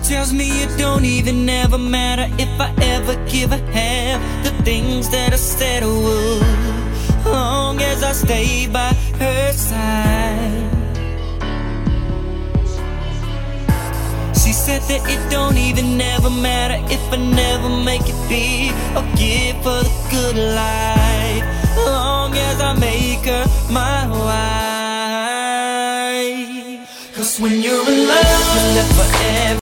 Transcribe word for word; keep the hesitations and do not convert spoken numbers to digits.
tells me it don't even ever matter if I ever give a half the things that I said I would, long as I stay by her side. She said that it don't even ever matter if I never make it big or give her the good life, long as I make her my wife. Cause when you're in love, you'll live forever.